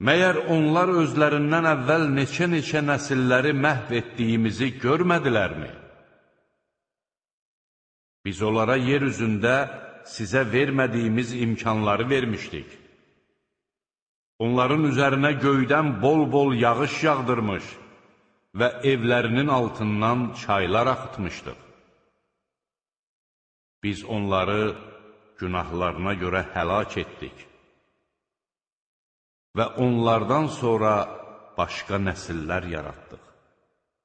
Məyər onlar özlərindən əvvəl neçə nəsilləri məhv etdiyimizi görmədilərmi? Biz onlara yer üzündə sizə vermədiyimiz imkanları vermişdik. Onların üzərinə göydən bol-bol yağış yağdırmış və evlərinin altından çaylar axıtmışdıq. Biz onları günahlarına görə həlak etdik və onlardan sonra başqa nəsillər yaratdıq.